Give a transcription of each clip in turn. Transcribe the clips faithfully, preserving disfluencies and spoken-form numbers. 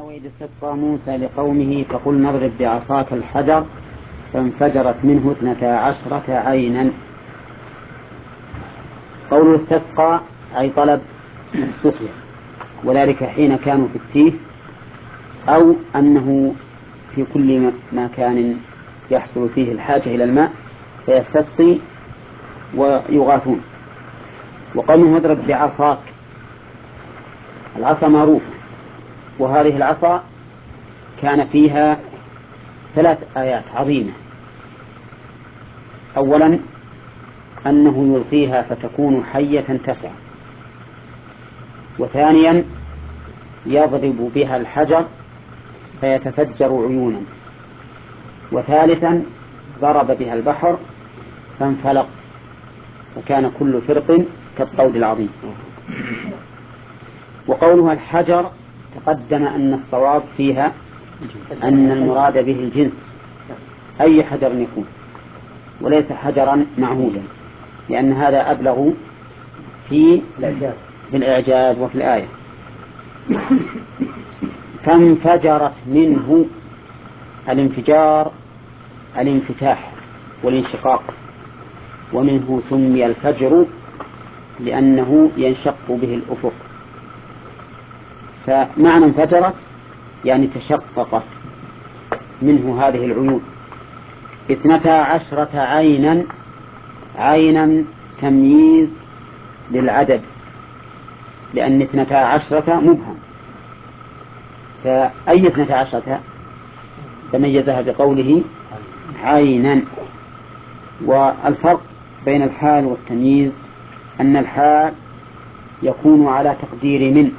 وإذ استسقى موسى لقومه فقلنا اضرب بعصاك الحجر فانفجرت منه اثنتا عشرة عينا. قوله استسقى أي طلب السقيا، وذلك حين كانوا في التيه، أو أنه في كل مكان يحصل فيه الحاجة إلى الماء فيستسقي ويغاثون. وقوله اضرب بعصاك، العصا معروفة، وهذه العصا كان فيها ثلاث آيات عظيمة. أولا أنه يلقيها فتكون حية تسعى، وثانيا يضرب بها الحجر فيتفجر عيونا، وثالثا ضرب بها البحر فانفلق وكان كل فرق كالطود العظيم. وقولها الحجر تقدم أن الصواب فيها أن المراد به الجنس، أي حجر يكون، وليس حجرا معهودا، لأن هذا أبلغ في الإعجاز وفي الآية. فانفجرت منه، الانفجار الانفتاح والانشقاق، ومنه سمي الفجر لأنه ينشق به الأفق. فمعنى انفجرت يعني تشققت منه هذه العيون. اثنتا عشرة عينا، عينا تمييز للعدد، لأن اثنتا عشرة مبهم، فأي اثنتا عشرة تميزها بقوله عينا. والفرق بين الحال والتمييز أن الحال يكون على تقدير من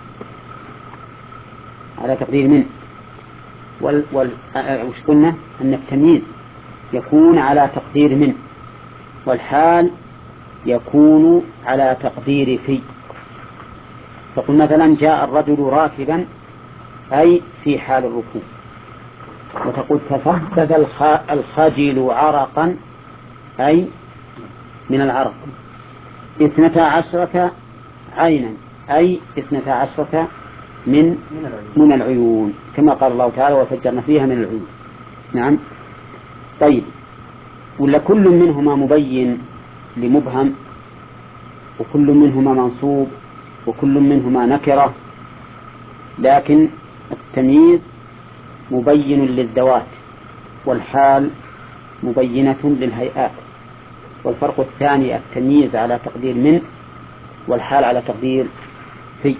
على تقدير من وال وال وش قلنا أن التمييز يكون على تقدير من، والحال يكون على تقدير في. فقل مثلا جاء الرجل راكبا أي في حال الركوب، وتقول تصدد الخجل عرقا أي من العرق. اثنتا عشرة عينا أي اثنتا عشرة من من العيون، كما قال الله تعالى وفجرنا فيها من العيون. نعم. طيب، ولا كل منهما مبين لمبهم، وكل منهما منصوب، وكل منهما نكرة، لكن التمييز مبين للذوات، والحال مبينة للهيئات. والفرق الثاني التمييز على تقدير من، والحال على تقدير في.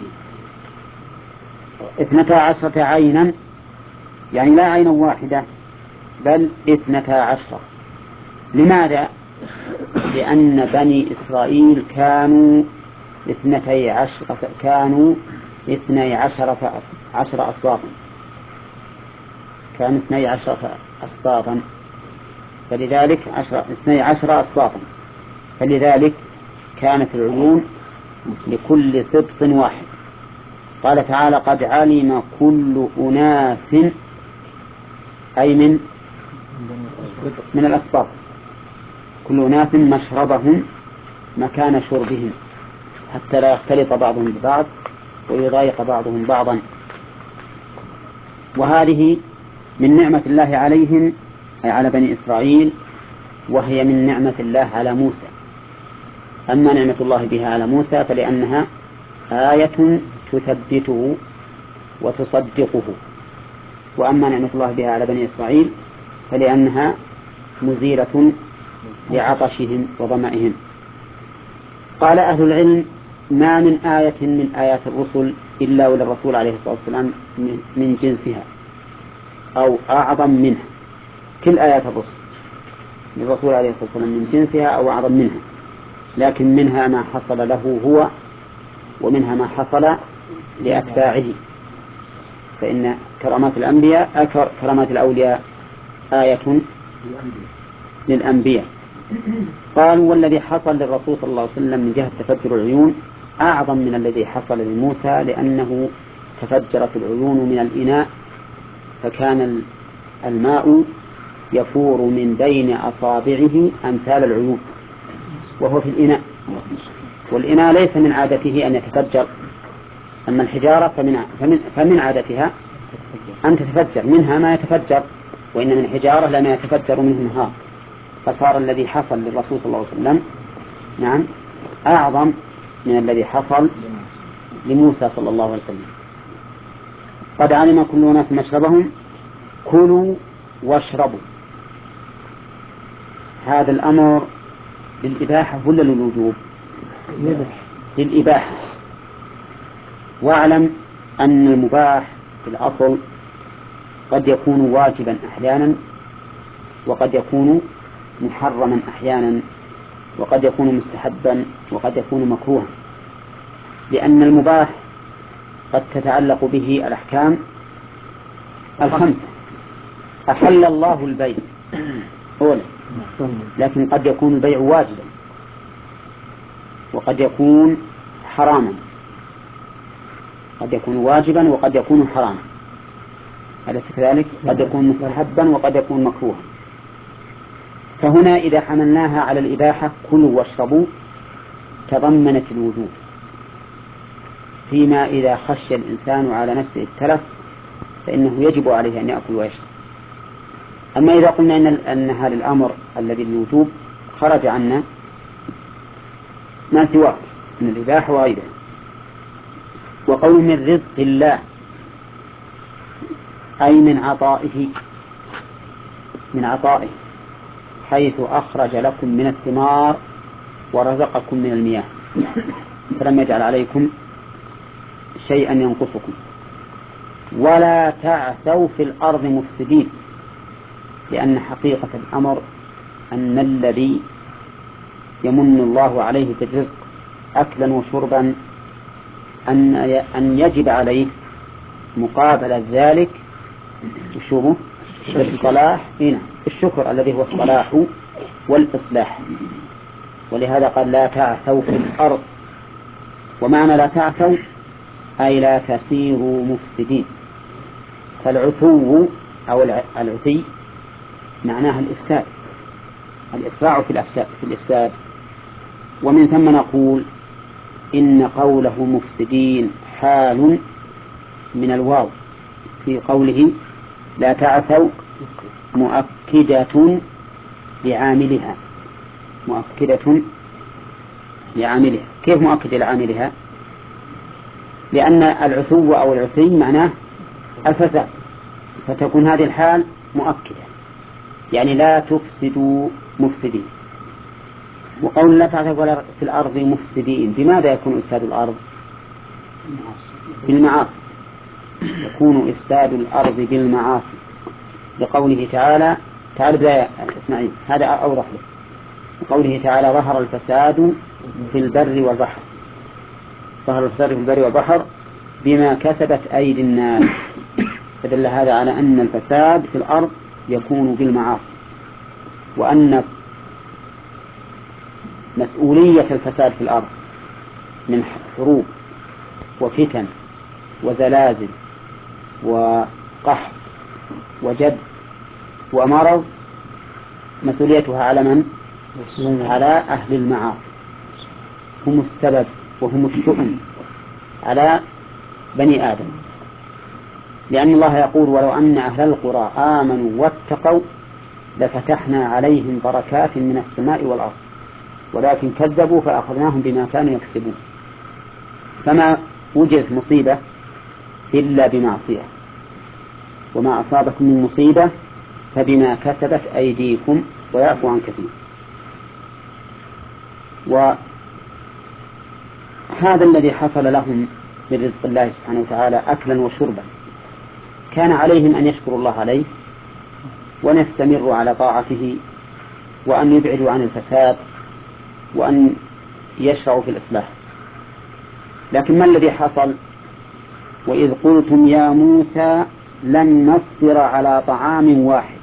اثنتا عشرة عينا يعني لا عين واحدة بل اثنتا عشرة. لماذا؟ لأن بني إسرائيل كانوا اثنتي عشرة كانوا اثني عشرة عشر أصباطا كانوا اثني عشرة أصباطا فلذلك عشر اثني عشر أصباطا فلذلك كانت العيون لكل سبط واحد. قال تعالى قد علم كل أناس أي من من الأسباط، كل أناس مشربهم مكان شربهم، حتى لا يختلط بعضهم ببعض ويضايق بعضهم بعضا. وهذه من نعمة الله عليهم أي على بني إسرائيل، وهي من نعمة الله على موسى. أما نعمة الله بها على موسى فلأنها آية تثبته وتصدقه، وأما نعمة الله بها على بني إسرائيل فلأنها مزيلة لعطشهم وظمئهم. قال أهل العلم ما من آية من آيات الرسل إلا وللرسول عليه الصلاة والسلام من جنسها أو أعظم منها. كل آيات الرسل للرسول عليه الصلاة والسلام من جنسها أو أعظم منها، لكن منها ما حصل له هو، ومنها ما حصل لأتباعه. فإن كرامات الأنبياء كرامات الأولياء آية للأنبياء. قالوا والذي حصل للرسول صلى الله عليه وسلم من جهة تفجر العيون أعظم من الذي حصل لموسى، لأنه تفجرت العيون من الإناء، فكان الماء يفور من بين أصابعه أمثال العيون وهو في الإناء، والإناء ليس من عادته أن يتفجر، أما الحجارة فمن, فمن, فمن عادتها أن تتفجر منها ما يتفجر، وإن من الحجارة لما يتفجر منه النهار، فصار الذي حصل للرسول صلى الله عليه وسلم نعم أعظم من الذي حصل لموسى صلى الله عليه وسلم. قد علم كل أناس مشربهم كلوا واشربوا. هذا الأمر للإباحة ولا للوجوب؟ للإباحة. واعلم أن المباح في الأصل قد يكون واجبا أحيانا، وقد يكون محرما أحيانا، وقد يكون مستحبا، وقد يكون مكروها، لأن المباح قد تتعلق به الأحكام الخمسة. أحل الله البيع أولا، لكن قد يكون البيع واجبا، وقد يكون حراما، قد يكون واجبا وقد يكون حراما، أليس كذلك؟ قد يكون مستحبا وقد يكون مكروها. فهنا إذا حملناها على الإباحة كلوا واشربوا تضمنت الوجوب، فيما إذا خشي الإنسان على نفسه التلف فإنه يجب عليه أن يأكل ويشرب. أما إذا قلنا إن, أن هذا الأمر الذي الوجوب خرج عنا ما سواه من الإباحة وغيره. وقول من رزق الله أي من عطائه، من عطائه حيث أخرج لكم من الثمار ورزقكم من المياه فلم يجعل عليكم شيئا ينقصكم. ولا تعثوا في الأرض مفسدين، لأن حقيقة الأمر أن الذي يمن الله عليه بالرزق أكلا وشربا أن أن يجب عليه مقابل ذلك الشبه الصلاح هنا الشكر الذي هو الصلاح والإصلاح. ولهذا قال لا تعثوا في الأرض، ومعنى لا تعثوا أي لا تسيروا مفسدين. فالعثو أو العثي معناها الإفساد، الإسراع في الأفساد في الإفساد. ومن ثم نقول إن قوله مفسدين حال من الواو في قوله لا تعثوا مؤكدة لعاملها، مؤكدة لعاملها. كيف مؤكدة لعاملها؟ لأن العثو أو العثي معناه الفساد، فتكون هذه الحال مؤكدة، يعني لا تفسدوا مفسدين. وقول لا تعثوا ولا في الأرض مفسدين، بماذا يكون إفساد الأرض؟ بالمعاصي، يكون إفساد الأرض بالمعاصي، لقوله تعالى تعالى بداية اسمعين هذا أوضح له. لقوله تعالى ظهر الفساد في البر والبحر، ظهر الفساد في البر والبحر بما كسبت أيدي الناس، فدل هذا على أن الفساد في الأرض يكون بالمعاصي، وأن مسؤولية الفساد في الأرض من حروب وفتن وزلازل وقحط وجد ومرض مسؤوليتها على من؟ على أهل المعاصي، هم السبب وهم الشؤم على بني آدم. لأن الله يقول ولو أن أهل القرى آمنوا واتقوا لفتحنا عليهم بركات من السماء والأرض ولكن كذبوا فأخذناهم بما كانوا يكسبون. فما وجدت مصيبة إلا بمعصية، وما أصابكم من مصيبة فبما كسبت أيديكم ويعفو عن كثير. وهذا الذي حصل لهم من رزق الله سبحانه وتعالى أكلا وشربا كان عليهم أن يشكروا الله عليه، وأن يستمروا على طاعته، وأن يبعدوا عن الفساد، وأن يشرعوا في الإصلاح. لكن ما الذي حصل؟ وإذ قلتم يا موسى لن نصبر على طعام واحد.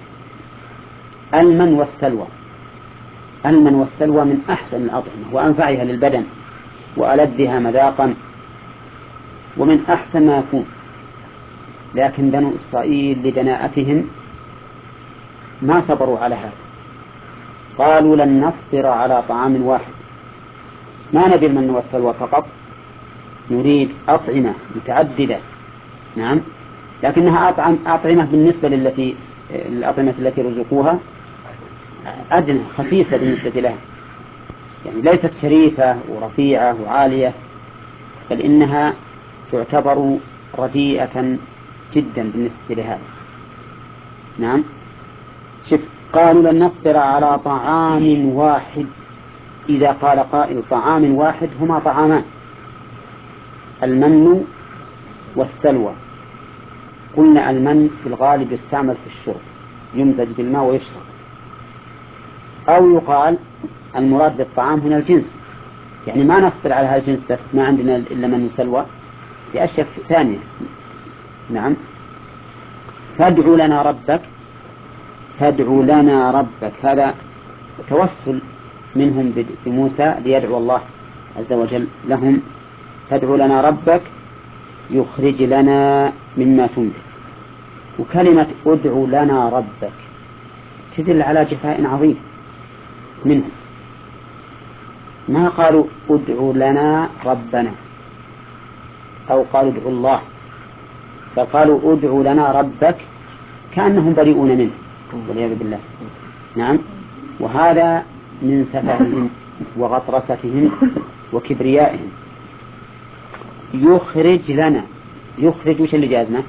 المن والسلوى، المن والسلوى من أحسن الأطعمة وأنفعها للبدن وألذها مذاقا ومن أحسن ما يكون. لكن بنو إسرائيل لدناءتهم ما صبروا على هذا، قالوا لن نصبر على طعام واحد، ما نبي المن والسلوى فقط، نريد أطعمة متعددة. نعم، لكنها أطعم أطعمة بالنسبة للتي الأطعمة التي رزقوها أدنى خفيفة بالنسبة لها، يعني ليست شريفة ورفيعة وعالية، بل إنها تعتبر رديئة جدا بالنسبة لهذا. نعم. شف قالوا لن نصبر على طعام واحد. إذا قال قائل طعام واحد هما طعامان، المن والسلوى. قلنا المن في الغالب يستعمل في الشرب، يمزج بالماء ويشرب. أو يقال المراد بالطعام هنا الجنس، يعني ما نصبر على هذا الجنس بس، ما عندنا إلا من وسلوى بأشياء ثانية. نعم. فادعوا لنا ربك. فادعوا لنا ربك هذا توسل منهم بموسى ليدعو الله عز وجل لهم. فادعوا لنا ربك يخرج لنا مما تنبت. وكلمة ادعوا لنا ربك تدل على جفاء عظيم منهم. ما قالوا ادعوا لنا ربنا أو قالوا ادعوا الله، بل قالوا ادعوا لنا ربك كأنهم بريئون منه والعياذ بالله. نعم. وهذا من سفههم وغطرستهم وكبريائهم. يخرج لنا. يخرج وش اللي جازنا؟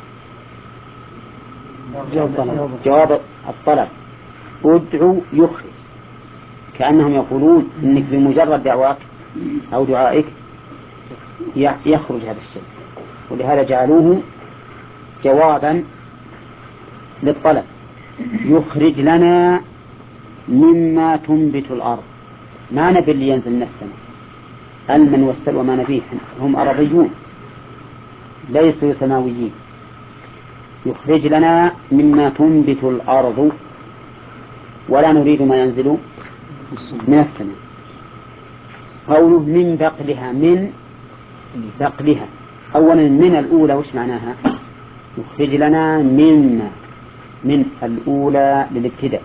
جواب الطلب. ادعوا يخرج، كأنهم يقولون إنك بمجرد دعواك أو دعائك يخرج هذا الشيء، ولهذا جعلوه جوابا للطلب. يخرج لنا مما تنبت الأرض. ما نبي اللي ينزل من السماء، المن والسلوى ما نبيه، هم أرضيون ليسوا سماويين. يخرج لنا مما تنبت الأرض، ولا نريد ما ينزل من السماء. قوله من بقلها. من بقلها، أولا من الأولى وش معناها؟ يخرج لنا مما، من الأولى للابتداء،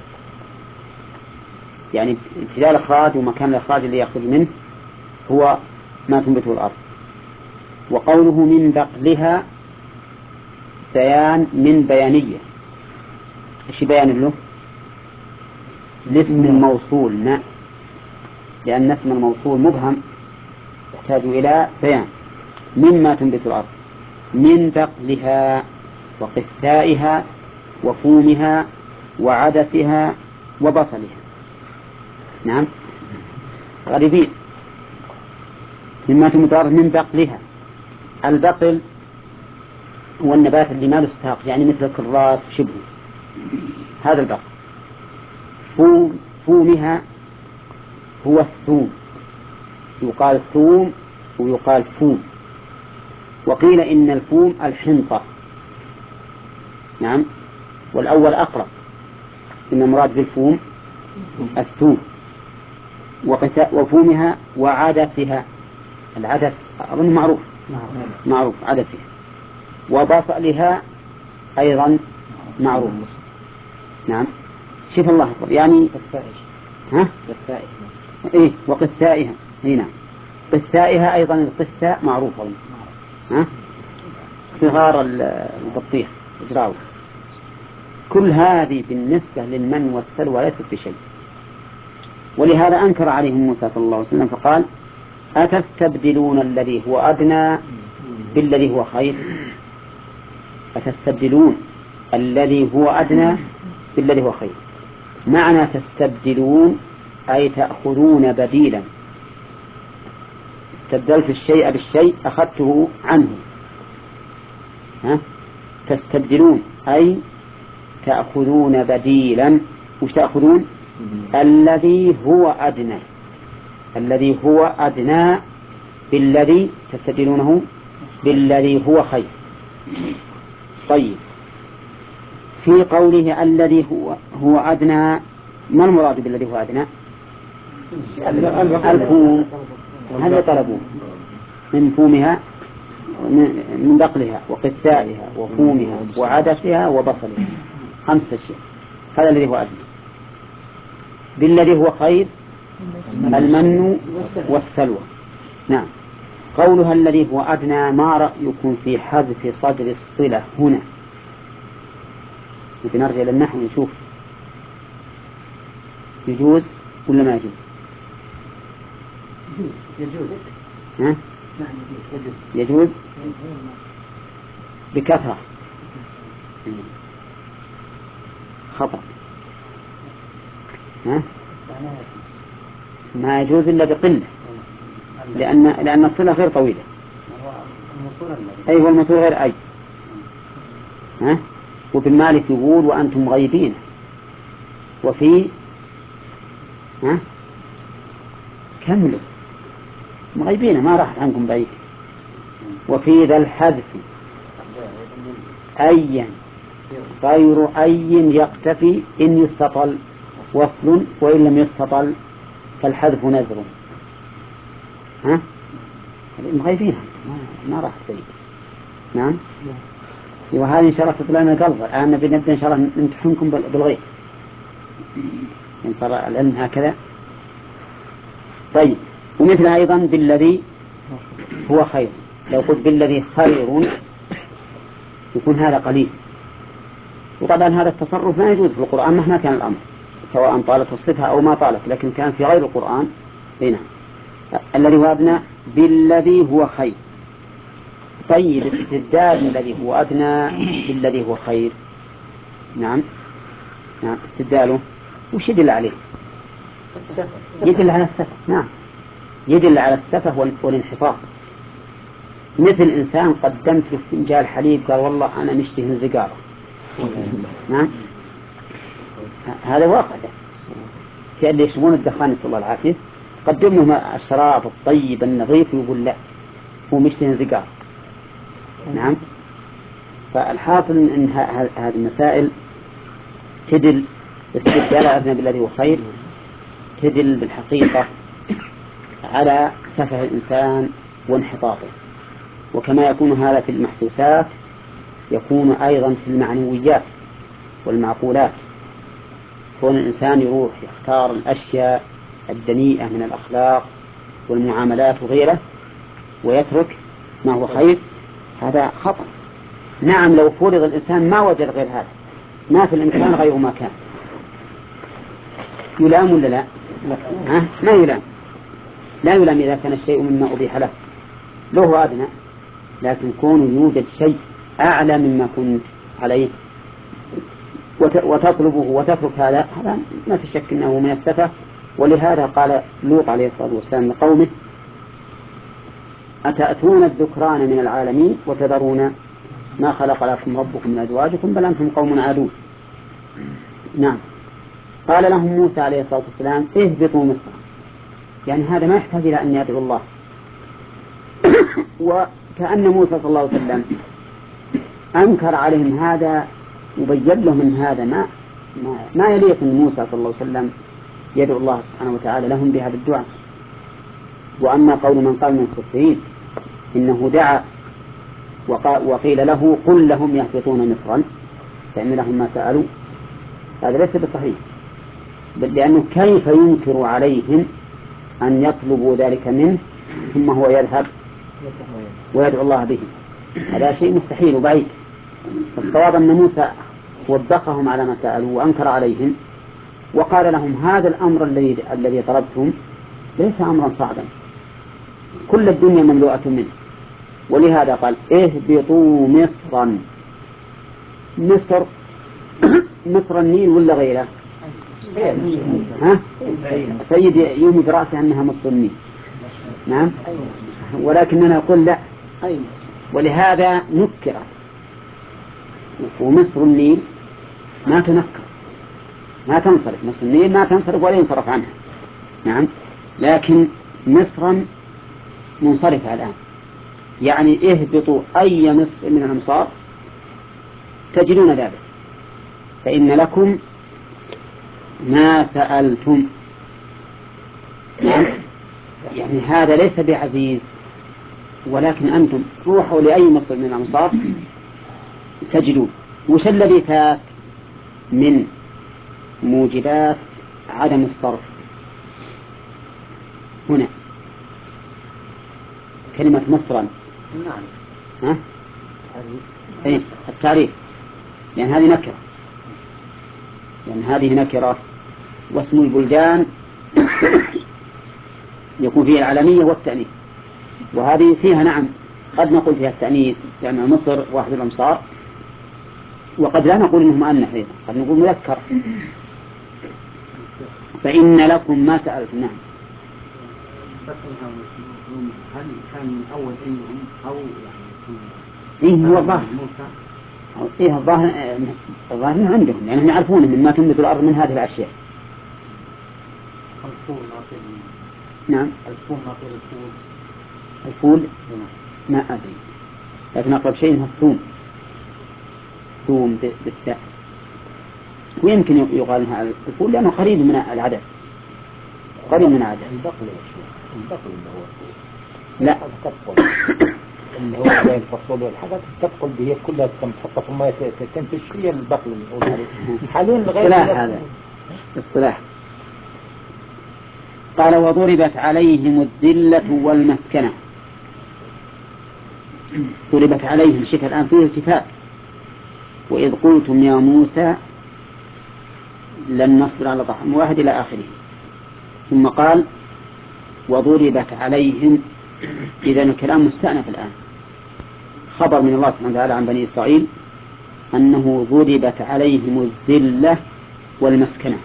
يعني ابتداء الإخراج ومكان الإخراج اللي يخرج منه هو ما تنبته الأرض. وقوله من بقلها بيان من بيانية. ايش بيان له؟ الاسم الموصول ما، لأن اسم الموصول مبهم يحتاج إلى بيان. مما تنبت الأرض من بقلها وقثائها وفومها وعدسها وبصلها. نعم. غريبين. مما تنبت الأرض من بقلها. البقل هو النبات اللي ما له ساق، يعني مثل الكراث شبه، هذا البقل. فوم فومها هو الثوم، يقال ثوم ويقال فوم. وقيل إن الفوم الحنطة. نعم. والأول أقرب، إن المراد بالفوم الثوم. وفومها وعدسها. العدس أظن معروف معروف عدسها. وبصلها أيضا معروف. نعم. شوف الله أكبر، يعني ها؟ إيه وقثائها. هنا قثائها أيضا، القثاء معروف ها؟ صغار البطيخ إجراو. كل هذه بالنسبة للمن والسلوى ليست بشيء. ولهذا أنكر عليهم موسى صلى الله عليه وسلم فقال أتستبدلون الذي هو أدنى بالذي هو خير. أتستبدلون الذي هو أدنى بالذي هو خير. معنى تستبدلون أي تأخذون بديلا. استبدلت الشيء بالشيء أخذته عنه. ها؟ تستبدلون أي تأخذون بديلا. وش تأخذون؟ الذي هو أدنى. الذي هو أدنى بالذي تستبدلونه بالذي هو خير. طيب، في قوله الذي هو هو أدنى، ما المراد بالذي هو أدنى؟ الفوم. هل طلبوه من فومها، من بقلها وقثائها وفومها وعدسها وبصلها، خمسة أشياء. هذا الذي هو أدنى. بالذي هو خير المن والسلوى. نعم. قولها الذي هو أدنى، ما رأيكم في حذف صدر الصلة هنا؟ بنرجع للنحو نشوف يجوز ولا ما يجوز؟ يجوز. ها؟ يجوز بكثرة. خطأ. ها؟ ما يجوز إلا بقلة، لأن لأن الصلة غير طويلة. أي هو الموصول غير أي. ها؟ وابن مالك يقول وأنتم غيبين، وفي ها كملوا مغيبين ما راحت عنكم بعيد. وفي ذا الحذف أيا غير أي يقتفي إن يستطل وصل، وإن لم يستطل فالحذف نزر. ها مغيبين ما راحت بعيد. نعم. وهذه إن شاء الله تطلع لنا قلبا. الآن نبدأ إن شاء الله نمتحنكم بالغيب إن صار العلم هكذا. طيب، ومثل أيضا بالذي هو خير. لو قلت بالذي خير يكون هذا قليل، وطبعا هذا التصرف ما يجوز في القرآن مهما كان الأمر، سواء طالت الصفة أو ما طالت، لكن كان في غير القرآن. هنا الذي هو أدنى بالذي هو خير. طيب، استبدال الذي هو أدنى بالذي هو خير. نعم نعم استبداله وش يدل عليه؟ يدل على السفة. نعم يدل على السفة والانحطاط. مثل إنسان قدمت له فنجان حليب قال والله أنا مشتهي الزقارة. نعم هذا واقع. في اللي يشمون الدخان نسأل الله العافية قدم لهم الشراب الطيب النظيف ويقول لا هو مشتهي الزقارة. نعم. فالحاصل أن هذه المسائل تدل استبدال أدنى بالذي هو خير، تدل بالحقيقة على سفه الإنسان وانحطاطه. وكما يكون هذا في المحسوسات يكون أيضا في المعنويات والمعقولات. كون الإنسان يروح يختار الأشياء الدنيئة من الأخلاق والمعاملات وغيره ويترك ما هو خير، هذا خطأ. نعم لو فرض الإنسان ما وجد غير هذا، ما في الإمكان غير ما كان، يلام ولا لا؟ ها؟ ما يلام. لا يلام إذا كان الشيء مما أبيح له له هو أدنى، لكن كون يوجد شيء أعلى مما كنت عليه وتطلبه وتترك هذا، هذا ما في شك أنه من السفة. ولهذا قال لوط عليه الصلاة والسلام لقومه أتأتون الذكران من العالمين وتذرون ما خلق لكم ربكم من أزواجكم بل أنتم قوم عادون. نعم. قال لهم موسى عليه الصلاة والسلام اهبطوا مصر، يعني هذا ما يحتاج إلى أن يدعو الله. وكأن موسى صلى الله عليه وسلم أنكر عليهم هذا وبين لهم من هذا ما ما, ما يليق من موسى صلى الله عليه وسلم يدعو الله سبحانه وتعالى لهم بهذا الدعاء. وأما قول من قال من المفسرين إنه دعا وقيل له قل لهم يهبطون مصرا فإن لهم ما سألوا، هذا ليس بصحيح، بل لأنه كيف ينكر عليهم أن يطلبوا ذلك منه ثم هو يذهب ويدعو الله به؟ هذا شيء مستحيل وبعيد. فالصواب أن موسى وبخهم على ما سألوا وأنكر عليهم وقال لهم هذا الأمر الذي الذي طلبتم ليس أمرا صعبا، كل الدنيا مملوءة منه. ولهذا قال اهبطوا مصرا. مصر مصر النيل ولا غيره؟ ها؟ سيد يومي برأسه أنها مصر النيل. نعم. ولكننا نقول لا، ولهذا نكرت. ومصر النيل ما تنكر ما تنصرف، مصر النيل ما تنصرف ولا ينصرف عنها. نعم. لكن مصرا منصرفة الآن، يعني اهبطوا أي مصر من الأمصار تجدون ذلك فإن لكم ما سألتم. نعم. يعني هذا ليس بعزيز، ولكن أنتم روحوا لأي مصر من الأمصار تجدوا. وش الذي فات من موجبات عدم الصرف هنا؟ كلمة مصرا. ها؟ أي التعريف، لأن يعني هذه نكرة لأن يعني هذه نكرة، واسم البلدان يكون فيها العالمية والتأنيث، وهذه فيها نعم قد نقول فيها التأنيث لأن يعني مصر واحد الأمصار، وقد لا نقول إنه مؤنث أيضا، قد نقول مذكر. فإن لكم ما سألتم. نعم. هل كان أول إنهم أو يعني إيه هو الظاهر إيه الظاهر الظاهر عندهم لأنهم يعني يعرفون مما تنبت الأرض من هذه الأشياء. الفول ناطر. نعم. الفول ناطر الفول. الفول ما أدري، لكن أقرب شيء هو الثوم. ثوم بالتاء، ويمكن يقال هذا الفول لأنه قريب من العدس، قريب من العدس. البقل البقل اللي هو لا تدخل اللي هو زي الفاصوليا الحاجات تدخل به كلها تحطها في الماء تنتج هي البقل اللي نقول عليه حاليا لغاية هذا الصلاح. قال وضربت عليهم الذلة والمسكنة. ضربت عليهم شوف الآن فيه التفات، وإذ قلتم يا موسى لن نصبر على طعام واحد إلى آخره، ثم قال وضربت عليهم. إذا الكلام مستأنف الآن، خبر من الله سبحانه وتعالى عن بني إسرائيل أنه ضربت عليهم الذلة والمسكنة.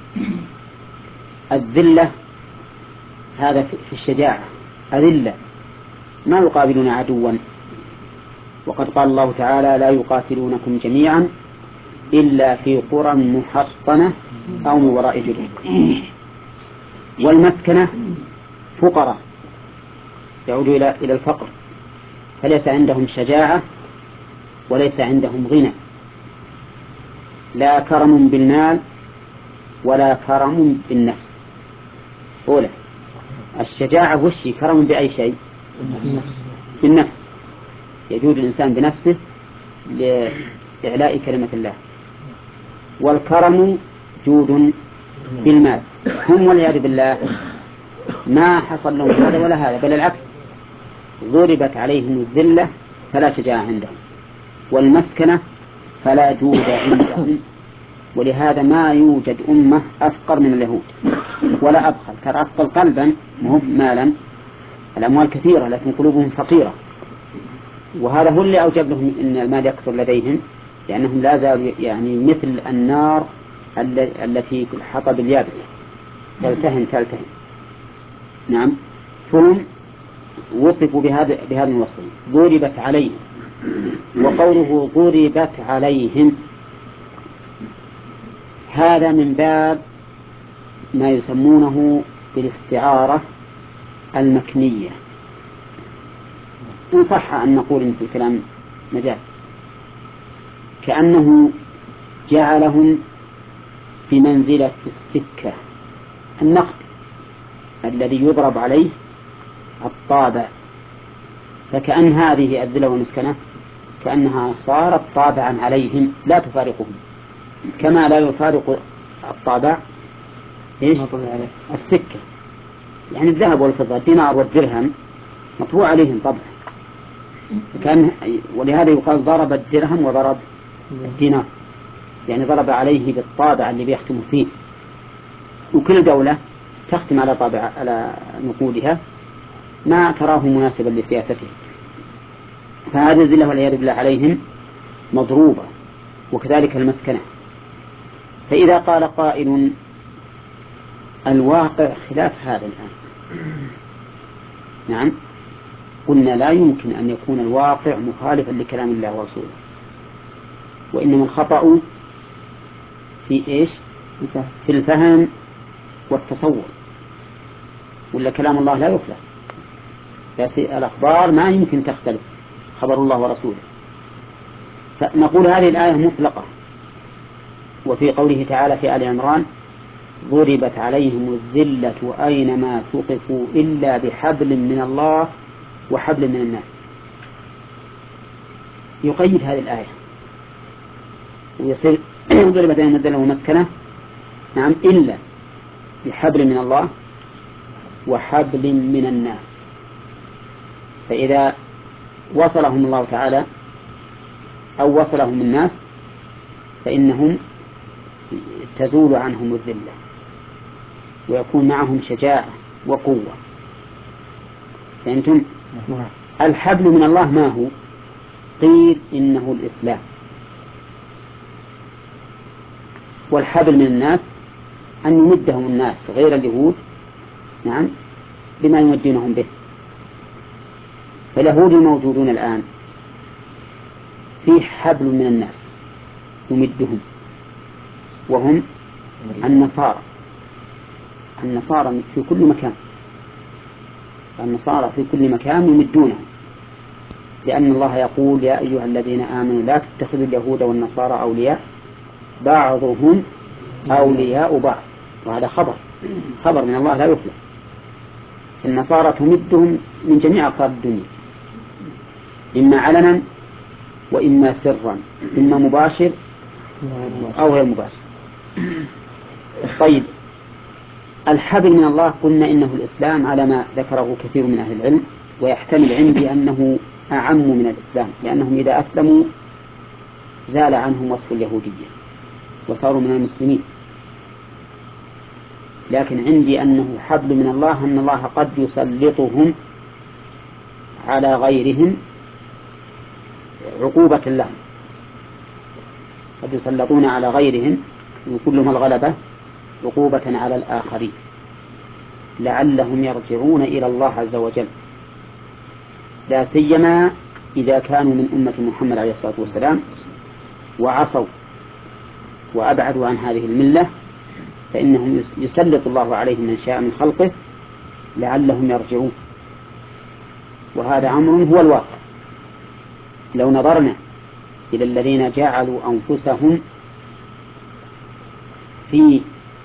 الذلة هذا في الشجاعة، أذلة ما يقابلون عدوا، وقد قال الله تعالى لا يقاتلونكم جميعا إلا في قرى محصنة أو من وراء جدر. والمسكنة فقراء يعود إلى إلى الفقر، فليس عندهم شجاعة وليس عندهم غنى، لا كرم بالمال ولا كرم بالنفس. أولا الشجاعة وشي كرم بأي شيء؟ بالنفس، يجود الإنسان بنفسه لإعلاء كلمة الله. والكرم جود بالمال. هم والعياذ بالله ما حصل لهم هذا ولا هذا، بل العكس، ضربت عليهم الذلة فلا شجاعة عندهم، والمسكنة فلا جود عندهم. ولهذا ما يوجد أمة أفقر من اليهود ولا أبخل. ترى أفضل قلبا مهم مالا، الأموال كثيرة لكن قلوبهم فقيرة، وهذا هو اللي أوجب لهم إن المال يكثر لديهم، لأنهم لا زالوا يعني مثل النار التي في الحطب اليابس تلتهن تلتهن. نعم. ثم وصفوا بهذا بهذا الوصف ضربت عليهم. وقوله ضربت عليهم هذا من باب ما يسمونه بالاستعارة المكنية، إن صح أن نقول إن في الكلام مجاز، كأنه جعلهم في منزلة السكة، النقد الذي يضرب عليه الطابع، فكأن هذه الذلة والمسكنة كأنها صارت طابعا عليهم لا تفارقهم، كما لا يفارق الطابع إيش؟ السكة، يعني الذهب والفضة الدينار والدرهم مطبوع عليهم طبعا، كان ولهذا يقال ضرب الدرهم وضرب الدينار، يعني ضرب عليه بالطابع اللي بيختم فيه. وكل دولة تختم على طابع على نقودها ما تراه مناسبا لسياسته، فهذه الذلة والعياذ بالله عليهم مضروبة، وكذلك المسكنة. فإذا قال قائل الواقع خلاف هذا الآن، نعم، قلنا لا يمكن أن يكون الواقع مخالفا لكلام الله ورسوله، وإنما الخطأ في إيش؟ في الفهم والتصور، ولا كلام الله لا يخلف، بس الأخبار ما يمكن تختلف، خبر الله ورسوله. فنقول هذه الآية مطلقة. وفي قوله تعالى في آل عمران ضربت عليهم الذلة أينما ثقفوا إلا بحبل من الله وحبل من الناس، يقيد هذه الآية ويصير ضربت عليهم الذلة والمسكنة، نعم، إلا بحبل من الله وحبل من الناس. فإذا وصلهم الله تعالى أو وصلهم الناس فإنهم تزول عنهم الذلة ويكون معهم شجاعة وقوة. فأنتم الحبل من الله ما هو؟ قيل إنه الإسلام. والحبل من الناس أن يمدهم الناس غير اليهود نعم بما يمدونهم به. فاليهود الموجودون الآن في حبل من الناس يمدهم وهم النصارى. النصارى في كل مكان، النصارى في كل مكان يمدونهم، لأن الله يقول يا أيها الذين آمنوا لا تتخذوا اليهود والنصارى أولياء بعضهم أولياء بعض. وهذا خبر خبر من الله لا يخلف. النصارى تمدهم من جميع أقطار الدنيا، إما علنا وإما سرا، إما مباشر أو غير مباشر. طيب الحبل من الله قلنا إنه الإسلام على ما ذكره كثير من أهل العلم، ويحتمل عندي أنه أعم من الإسلام، لأنهم إذا أسلموا زال عنهم وصف اليهودية وصاروا من المسلمين. لكن عندي أنه حبل من الله، أن الله قد يسلطهم على غيرهم عقوبة لهم، قد يسلطون على غيرهم وكلهم الغلبة عقوبة على الآخرين لعلهم يرجعون إلى الله عز وجل، لا سيما إذا كانوا من أمة محمد عليه الصلاة والسلام وعصوا وأبعدوا عن هذه الملة، فإنهم يسلط الله عليهم من شاء من خلقه لعلهم يرجعون. وهذا أمر هو الواقع. لو نظرنا إلى الذين جعلوا أنفسهم في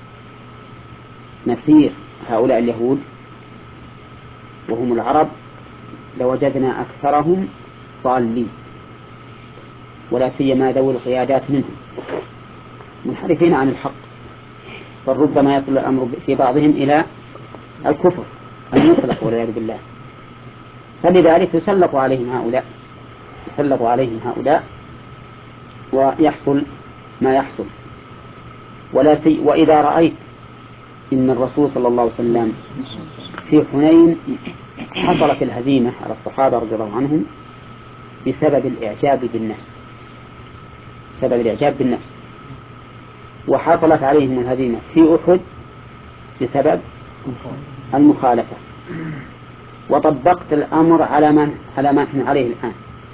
مسير هؤلاء اليهود وهم العرب لوجدنا أكثرهم ضالين، ولا سيما ذوي القيادات منهم منحرفين عن الحق، بل ربما يصل الأمر في بعضهم إلى الكفر المطلق والعياذ بالله. فلذلك يسلط عليهم هؤلاء يسلط عليهم هؤلاء ويحصل ما يحصل. ولا سي وإذا رأيت إن الرسول صلى الله عليه وسلم في حنين حصلت الهزيمة على الصحابة رضي الله عنهم بسبب الإعجاب بالنفس سبب الإعجاب بالنفس وحصلت عليهم الهزيمة في أحد بسبب المخالفة. وطبقت الأمر على من على ما نحن عليه الآن،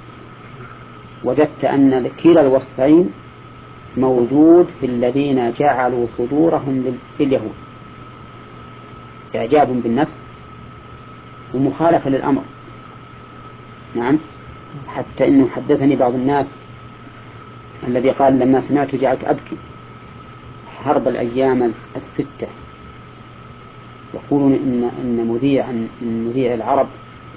وجدت أن كلا الوصفين موجود في الذين جعلوا صدورهم لليهود، إعجاب بالنفس ومخالفة للأمر. نعم، حتى إنه حدثني بعض الناس الذي قال لما سمعت جعلت أبكي حرب الأيام الستة، يقولون إن إن مذيع إن مذيع العرب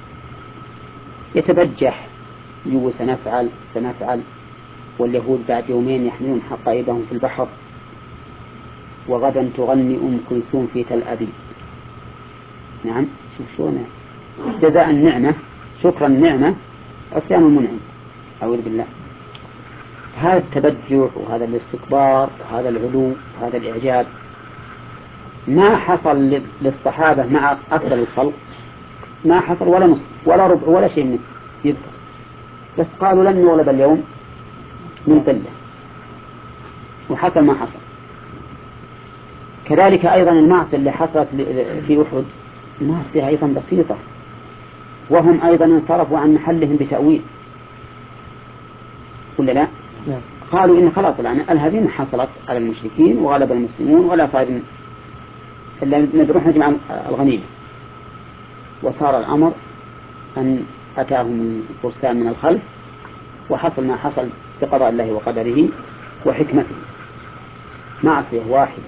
يتبجح يقول سنفعل سنفعل واليهود بعد يومين يحملون حقائبهم في البحر، وغدا تغني أم كلثوم في تل أبيب. نعم، شوف شلون جزاء النعمة شكرا النعمة عصيان المنعم. أعوذ بالله. هذا التبجح وهذا الاستكبار وهذا العلو وهذا الإعجاب ما حصل للصحابة مع أفضل الخلق، ما حصل ولا نصف ولا ربع ولا شيء منه يذكر، بس قالوا لن نغلب اليوم من قلة، وحصل ما حصل. كذلك أيضا المعصية اللي حصلت في أحد المعصية أيضا بسيطة، وهم أيضا انصرفوا عن محلهم بتأويل ولا لا؟ قالوا إن خلاص الآن الهزيمة حصلت على المشركين وغلب المسلمون ولا صار إلا نروح نجمع الغنيمة. وصار الأمر أن أتاهم الفرسان من الخلف وحصل ما حصل بقضاء الله وقدره وحكمته. معصية واحدة.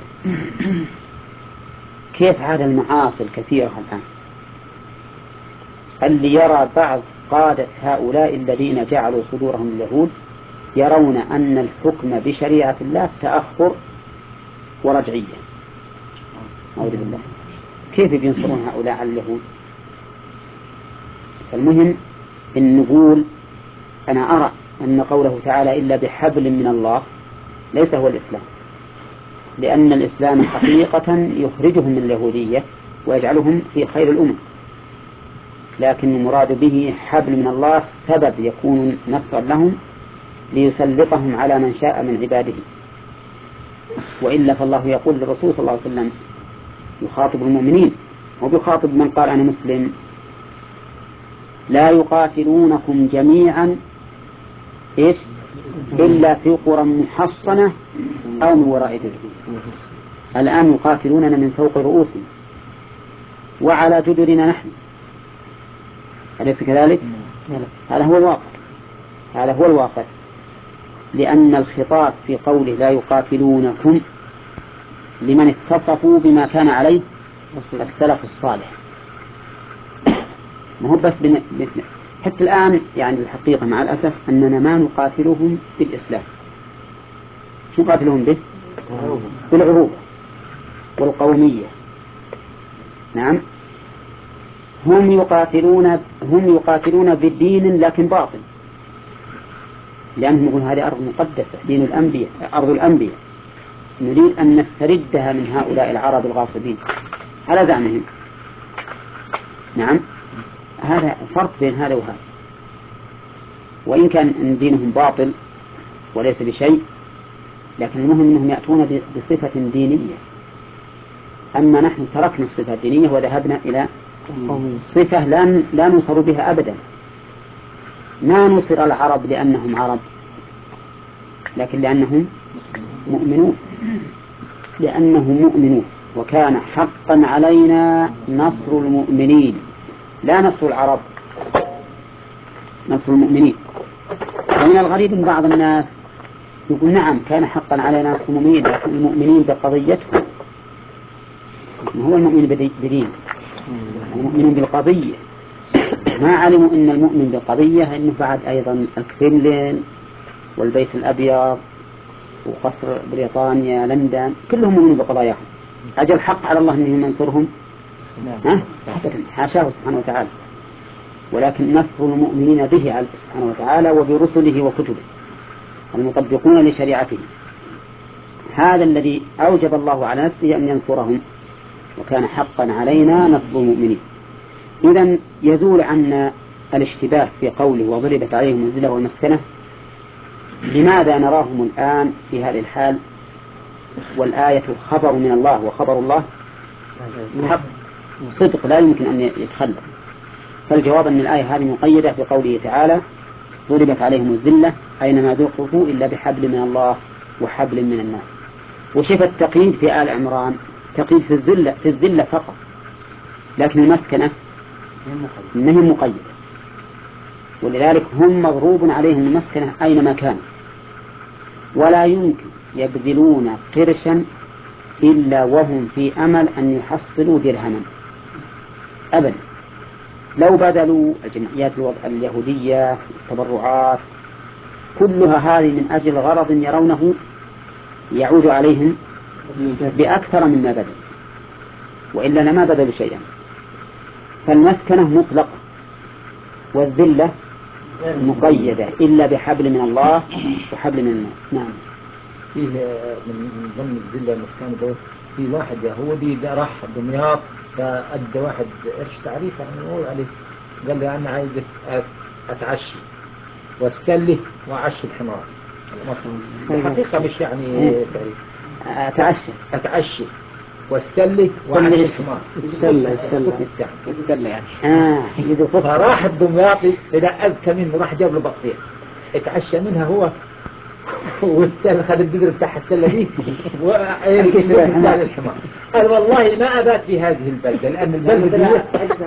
كيف هذا المعاصي الكثيرة الآن اللي يرى بعض قادة هؤلاء الذين جعلوا صدورهم اليهود يرون أن الحكم بشريعة الله تأخر ورجعية. أعوذ بالله. كيف ينصرون هؤلاء على اليهود؟ المهم أن نقول أنا أرى أن قوله تعالى إلا بحبل من الله ليس هو الإسلام، لأن الإسلام حقيقة يخرجهم من اليهودية ويجعلهم في خير الأمم، لكن المراد به حبل من الله سبب يكون نصرا لهم ليسلطهم على من شاء من عباده. وإلا فالله يقول للرسول صلى الله عليه وسلم يخاطب المؤمنين وبيخاطب من قال أنا مسلم: لا يقاتلونكم جميعا إيش إلا في قرى محصنة أو من وراء جدر. الآن يقاتلوننا من فوق رؤوسنا وعلى جدرنا نحن، أليس كذلك؟ هذا هو الواقع، هذا هو الواقع، لأن الخطاب في قوله لا يقاتلونكم لمن اتصفوا بما كان عليه السلف الصالح. ما هو بس بن... حتى الآن يعني الحقيقة مع الأسف أننا ما نقاتلهم بالإسلام. شو نقاتلهم به؟ بالعروبة والقومية. نعم، هم يقاتلون هم يقاتلون بالدين لكن باطل، لأنهم يقولون هذه أرض مقدسة، دين الأنبياء، أرض الأنبياء، نريد أن نستردها من هؤلاء العرب الغاصبين على زعمهم. نعم، هذا فرق بين هذا وهذا، وإن كان دينهم باطل وليس بشيء، لكن المهم أنهم يأتون بصفة دينية، أما نحن تركنا الصفة الدينية وذهبنا إلى صفة لا لا ننصر بها أبدا. ما نصر العرب لأنهم عرب، لكن لأنهم مؤمنون، لأنهم مؤمنون، وكان حقا علينا نصر المؤمنين لا نصر العرب، نصر المؤمنين. ومن الغريب ان بعض الناس يقول نعم كان حقا علينا نصر المؤمنين، لكن المؤمنين بقضيتهم، هو المؤمن بدين، المؤمن بالقضية. ما علموا ان المؤمن بالقضية انه بعد ايضا الكرملين والبيت الابيض وقصر بريطانيا لندن كلهم مؤمنين بقضاياهم. اجل حق على الله انه ينصرهم؟ ها؟ حاشاه سبحانه وتعالى، ولكن نصر المؤمنين به سبحانه وتعالى وبرسله وكتبه المطبقون لشريعته، هذا الذي أوجب الله على نفسه أن ينصرهم، وكان حقا علينا نصر المؤمنين. إذن يزول عنا الاشتباه في قوله وضربت عليهم الذلة والمسكنة. لماذا نراهم الآن في هذه الحال والآية خبر من الله وخبر الله حق صدق لا يمكن أن يتخلف؟ فالجواب أن الآية هذه مقيدة بقوله تعالى ضربت عليهم الذلة أينما ذقفوا إلا بحبل من الله وحبل من الناس. وشف التقييد في آل عمران تقييد في الذلة في الذلة فقط، لكن المسكنة ما هي مقيدة، ولذلك هم مضروب عليهم المسكنة أينما كانوا، ولا يمكن يبذلون قرشا إلا وهم في أمل أن يحصلوا درهما أبدا. لو بذلوا الجمعيات اليهودية التبرعات كلها هذه من أجل غرض يرونه يعود عليهم بأكثر مما بذل، وإلا لما بذلوا شيئا. فالمسكنة مطلقة والذلة مقيدة إلا بحبل من الله وحبل من الناس. نعم. فيه من ضمن الذلة المسكنة ده في واحد يهودي ده راح دمياط فأدى واحد قرش تعريف يعني نقول عليه، قال لي أنا عايز أتعشي وأتسلي وأعشي الحمار. الحقيقة مش يعني تعريف، أتعشى أتعشي واستلي وعشي الحمار. استلى استلى استلى يعني. آه فراح الدمياطي إذا أذكى منه راح جاب له بطيخ اتعشى منها هو واستلى، خد البذر بتاع السلة دي وكسر الحمار. قال والله ما أبات في هذه البلدة لأن البلدة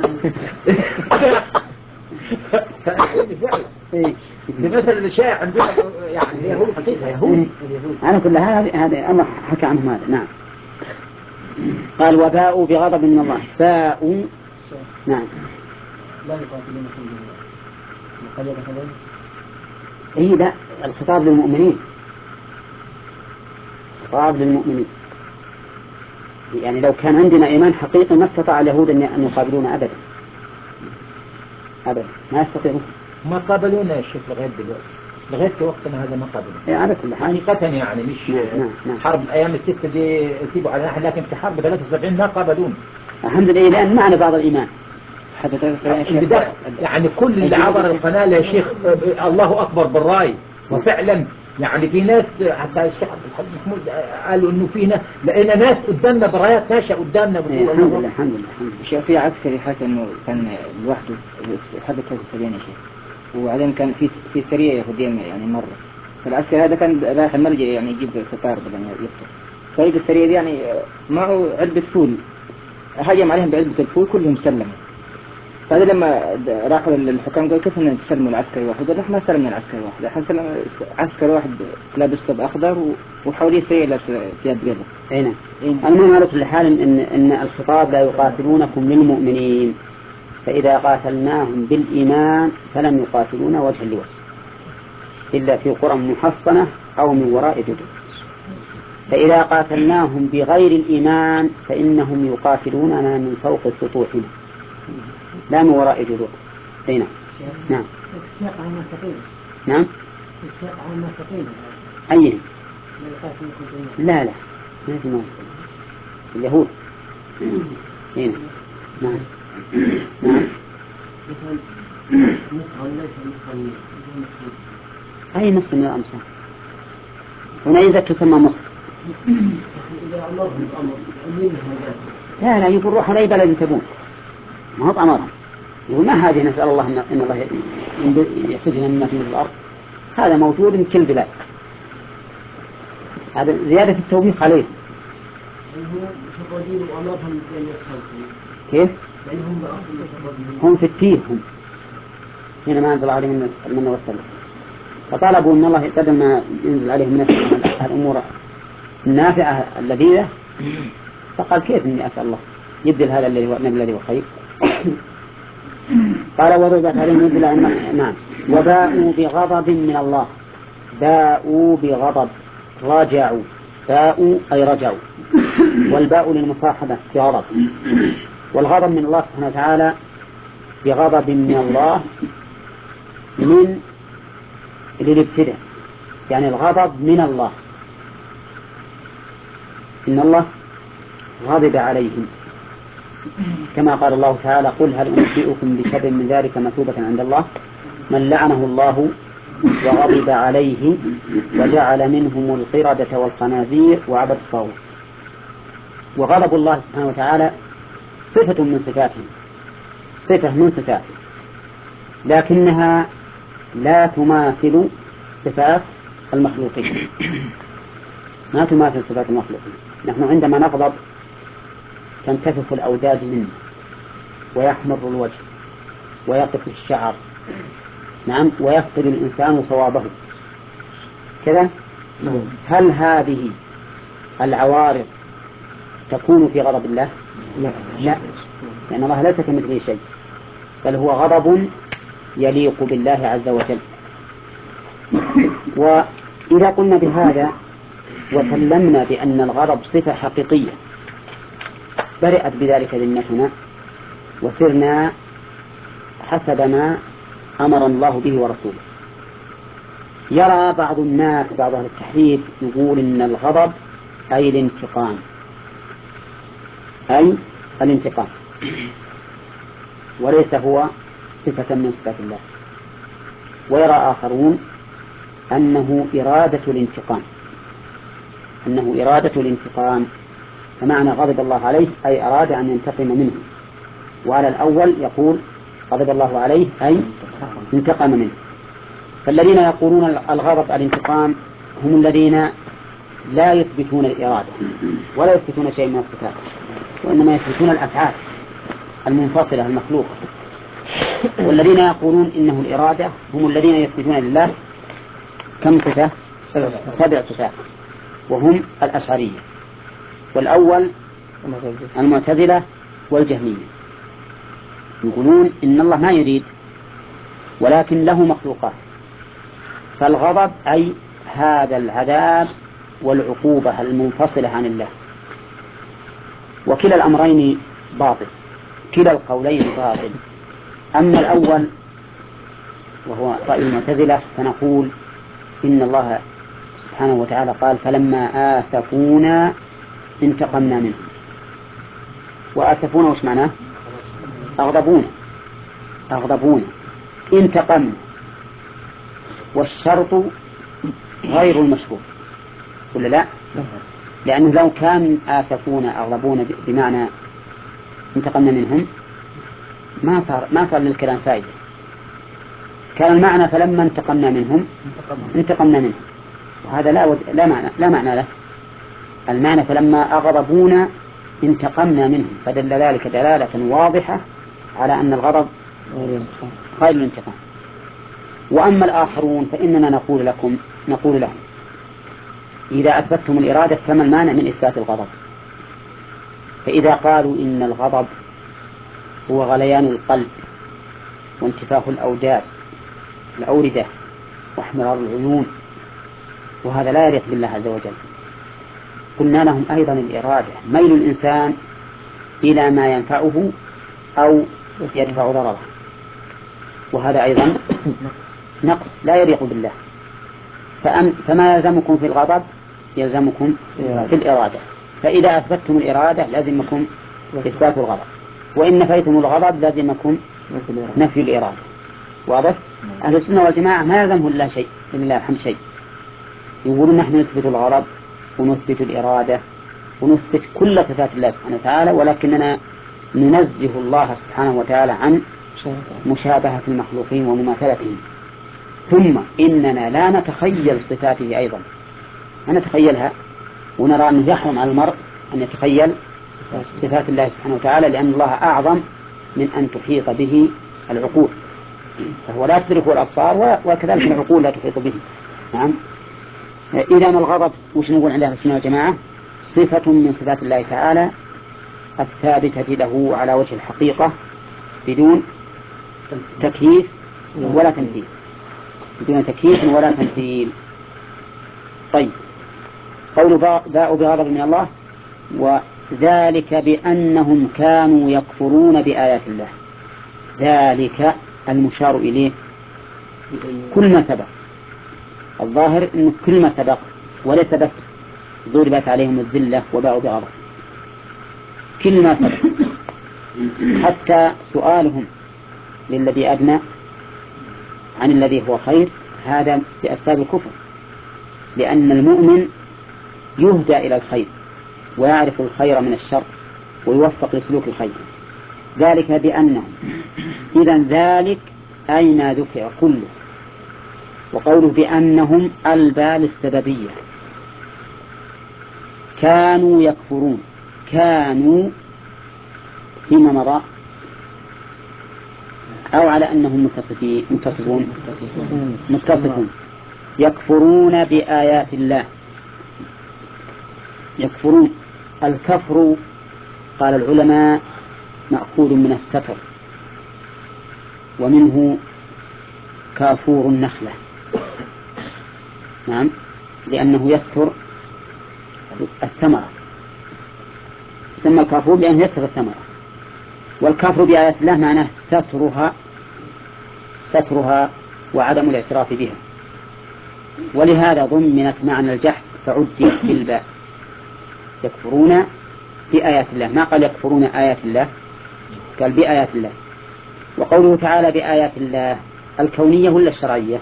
دي بمثل الشائع عندنا يعني يهود حقيقة يهود. أنا كل هذا هذا أمر حكى عنه هذا. نعم. قال وباءوا بغضب من الله باءوا. نعم. لا يقاتلون في الله مقيدة كذلك. إيه لا، الخطاب للمؤمنين، خطاب للمؤمنين. يعني لو كان عندنا إيمان حقيقي ما استطاع اليهود أن يقابلونا أبدا أبدا، ما يستطيعون. ما قابلونا يا شيخ لغاية دلوقتي. لغاية وقتنا هذا ما قبل إيه على كل حال حقيقة يعني مش نعم نعم. حرب الأيام الستة دي يسيبوا على ناحية، لكن في حرب ثلاثة وسبعين ما قابلون الحمد لله لأن معنا بعض الإيمان حتى يعني كل اللي عبر القناة يا شيخ الله أكبر بالرأي. وفعلا يعني في ناس حتى الشيخ عبد الحليم محمود قالوا إنه في ناس لقينا ناس قدامنا برايات ماشية قدامنا بتقول الحمد لله الحمد لله الحمد لله. الشيخ في عسكري حتى إنه كان لوحده حرب ثلاثة وسبعين يا شيخ، وبعدين كان في في سرية يهودية يعني مرة، فالعسكري هذا كان رايح الملجأ يعني يجيب فطار بدل ما يفطر، طريق السرية دي يعني معه علبة فول، هجم عليهم بعلبة الفول كلهم سلموا. فهذا لما راحوا للحكام قالوا كيف ان تسلموا العسكري واحد؟ قال ما سلمنا العسكري واحد، احنا سلم عسكري واحد لابس ثوب اخضر وحواليه سرية لابس ثياب بيضاء. اي نعم. المهم على كل حال ان ان الخطاب لا يقاتلونكم للمؤمنين، فاذا قاتلناهم بالايمان فلم يقاتلونا وجها لوجه الا في قرى محصنة او من وراء جدر. فإذا قاتلناهم بغير الإيمان فإنهم يقاتلوننا من فوق سطوحنا لا من وراء جدور. أي نعم. نعم. السياق على المتقين. نعم. السياق على المتقين. أي. لا لا ما في موت. اليهود. أي نعم. نعم. نعم. أي مصر من الأمصار. هنا إذا تسمى مصر. لا لا يقول روح أي بلد تبون ما هو أمرهم، يقول ما هذه نسأل الله إن الله يخرجنا مما في الأرض، هذا موجود من كل بلاد، هذا زيادة التوبيخ عليه. كيف؟ هم في التيه هم هنا ما أنزل عليهم المن والسلام، فطلبوا أن الله بدل ما ينزل عليهم من الأمور النافعة اللذيذة، فقال كيف إني أسأل الله يبدل هذا الذي هو النبي الذي هو خير. قال وضربت عليهم يبدل نعم. وباءوا بغضب من الله، باءوا بغضب راجعوا، باءوا أي رجعوا، والباء للمصاحبة بغضب، والغضب من الله سبحانه وتعالى بغضب من الله من للابتداء، يعني الغضب من الله إن الله غضب عليهم، كما قال الله تعالى قل هل أنبئكم بشر من ذلك مثوبة عند الله من لعنه الله وغضب عليه وجعل منهم القردة والخنازير وعبد الطاغوت. وغضب الله سبحانه وتعالى صفة من صفاته، صفة من صفاته، لكنها لا تماثل صفات المخلوقين، ما تماثل صفات المخلوقين. نحن عندما نغضب تنتفخ الأوداد منه ويحمر الوجه ويقف الشعر، نعم، ويفقد الإنسان صوابه كذا. هل هذه العوارض تكون في غضب الله؟ لا, لا. لأن الله ليس كمثله شيء، بل هو غضب يليق بالله عز وجل. وإذا قلنا بهذا وسلمنا بأن الغضب صفة حقيقية برئت بذلك ذمتنا وسرنا حسب ما أمر الله به ورسوله. يرى بعض الناس بعض أهل التحريف يقول إن الغضب أي الانتقام، أي الانتقام، وليس هو صفة من صفات الله. ويرى آخرون أنه إرادة الانتقام، أنه إرادة الانتقام، فمعنى غضب الله عليه أي أراد أن ينتقم منه. وعلى الأول يقول غضب الله عليه أي انتقم منه. فالذين يقولون الغضب الانتقام هم الذين لا يثبتون الإرادة ولا يثبتون شيء من الصفات، وإنما يثبتون الأفعال المنفصلة المخلوقة. والذين يقولون إنه الإرادة هم الذين يثبتون لله كم صفة؟ سبع صفات، وهم الأشعرية والأول المعتزلة والجهمية، يقولون إن الله ما يريد ولكن له مخلوقات، فالغضب أي هذا العذاب والعقوبة المنفصلة عن الله. وكلا الأمرين باطل، كلا القولين باطل. أما الأول وهو رأي المعتزلة فنقول إن الله سبحانه وتعالى قال فلما آسفونا انتقمنا منهم. وآسفونا وش معناه؟ أغضبونا أغضبونا انتقمنا. والشرط غير المشروط ولا لا؟ لأنه لو كان آسفونا أغضبونا بمعنى انتقمنا منهم ما صار ما صار للكلام فائدة. كان المعنى فلما انتقمنا منهم انتقمنا منهم، وهذا لا ود... لا معنى لا معنى له. المعنى فلما أغضبونا انتقمنا منهم، فدل ذلك دلالة واضحة على أن الغضب غير الانتقام. وأما الآخرون فإننا نقول لكم نقول لهم إذا أثبتم الإرادة فما المانع من إثبات الغضب؟ فإذا قالوا إن الغضب هو غليان القلب وانتفاخ الأوداد الأوردة واحمرار العيون، وهذا لا يليق بالله عز وجل، قلنا لهم أيضا الإرادة ميل الإنسان إلى ما ينفعه أو يدفع ضرره، وهذا أيضا نقص لا يليق بالله. فما يلزمكم في الغضب يلزمكم في الإرادة، فإذا أثبتتم الإرادة لازمكم إثبات الغضب، وإن نفيتم الغضب لازمكم نفي الإرادة. واضح؟ أهل السنة والجماعة ما يلزمه إلا شيء إلا الحمد شيء، يقولون نحن نثبت الغضب ونثبت الإرادة ونثبت كل صفات الله سبحانه وتعالى، ولكننا ننزه الله سبحانه وتعالى عن مشابهة المخلوقين ومماثلتهم. ثم إننا لا نتخيل صفاته أيضا، ما نتخيلها، ونرى أنه يحرم على المرء أن يتخيل صفات الله سبحانه وتعالى، لأن الله أعظم من أن تحيط به العقول، فهو لا تدركه الأبصار وكذلك العقول لا تحيط به. نعم. إذا ما الغضب وش نقول عند أهل السنة والجماعة؟ صفة من صفات الله تعالى الثابتة له على وجه الحقيقة بدون تكييف ولا تمثيل، بدون تكييف ولا تمثيل. طيب، قول باء بغضب من الله، وذلك بأنهم كانوا يكفرون بآيات الله. ذلك المشار إليه كل ما سبق، الظاهر أنه كل ما سبق، وليس بس ضربت عليهم الذلة وباءوا بغضب، كل ما سبق، حتى سؤالهم للذي أدنى عن الذي هو خير هذا بأسباب الكفر، لأن المؤمن يهدى إلى الخير ويعرف الخير من الشر ويوفق لسلوك الخير. ذلك بأنهم، إذن ذلك أين ذكر كله، وقوله بأنهم البال السببية، كانوا يكفرون، كانوا فيما مضى أو على أنهم متصفين متصفون متصفون يكفرون بآيات الله. يكفرون، الكفر قال العلماء مأخوذ من الستر، ومنه كافور النخلة، نعم، لأنه يستر الثمرة، ثم الكافور لأنه يستر الثمرة. والكافر بآيات الله معناه سترها سترها وعدم الاعتراف بها، ولهذا ضمنت معنى الجحد فعدت بالباء، يكفرون بآيات الله، ما قال يكفرون آيات الله، قال بآيات الله. وقوله تعالى بآيات الله الكونية ولا الشرعية؟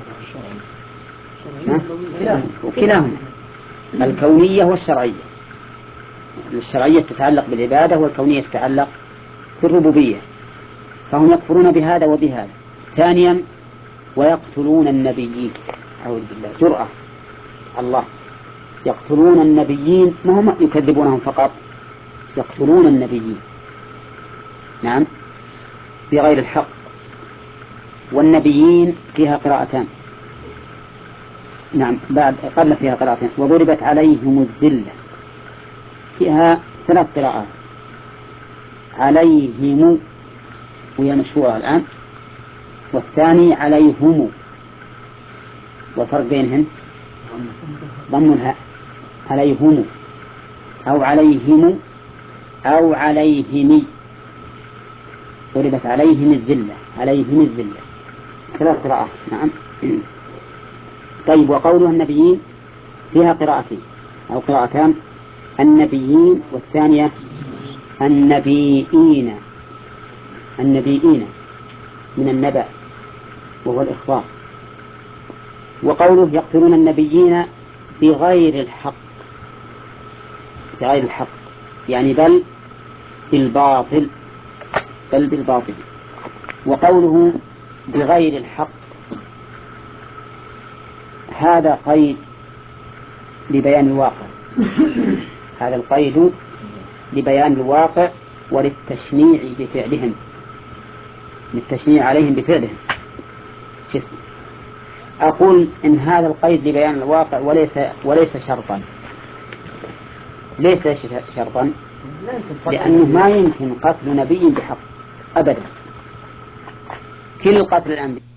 وكلاهما، الكونية والشرعية. الشرعية تتعلق بالعبادة والكونية تتعلق بالربوبية، فهم يكفرون بهذا وبهذا. ثانيا، ويقتلون النبيين، أعوذ بالله، جرأة الله، يقتلون النبيين، ما هم يكذبونهم فقط، يقتلون النبيين، نعم، بغير الحق. والنبيين فيها قراءتان، نعم، بعد قبل فيها قراءتان. وضربت عليهم الذلة، فيها ثلاث قراءات، عليهم وهي مشهورة الآن، والثاني عليهم، والفرق بينهن ضم الهاء، عليهم أو عليهم أو عليهم، ضربت عليهم الذلة، عليهم الذلة، ثلاث قراءات، نعم. طيب، وقولها النبيين فيها قراءتين أو قراءتان، النبيين، والثانية النبيين. النبيين من النبأ وهو الإخبار. وقوله يقتلون النبيين بغير الحق، بغير الحق يعني بل بالباطل، بل بالباطل. وقوله بغير الحق هذا قيد لبيان الواقع، هذا القيد لبيان الواقع وللتشنيع بفعلهم، للتشنيع عليهم بفعلهم. شف. أقول إن هذا القيد لبيان الواقع وليس وليس شرطا. ليس شرطا لأنه ما يمكن قتل نبي بحق أبدا. كل قتل الأنبياء